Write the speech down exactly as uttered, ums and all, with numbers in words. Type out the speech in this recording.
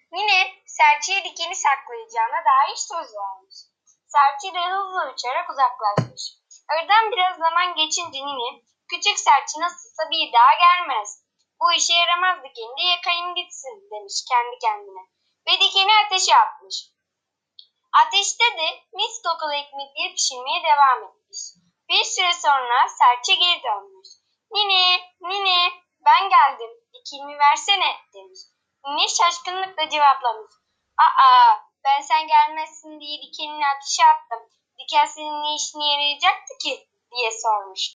Nine serçeye dikeni saklayacağına dair söz vermiş. Serçe de hızlı uçarak uzaklaşmış. Aradan biraz zaman geçince Nine, küçük serçe nasılsa bir daha gelmez. Bu işe yaramaz dikeni de yakayım gitsin demiş kendi kendine. Ve dikeni ateşe atmış. Ateşte de mis kokalı ekmekleri pişirmeye devam etmiş. Bir süre sonra serçe geri dönmüş. Nine, Nine, ben geldim, dikenimi versene demiş. Nine şaşkınlıkla cevaplamış. Aa, ben sen gelmezsin diye dikenini ateşe attım. Diken senin ne işine yarayacaktı ki diye sormuş.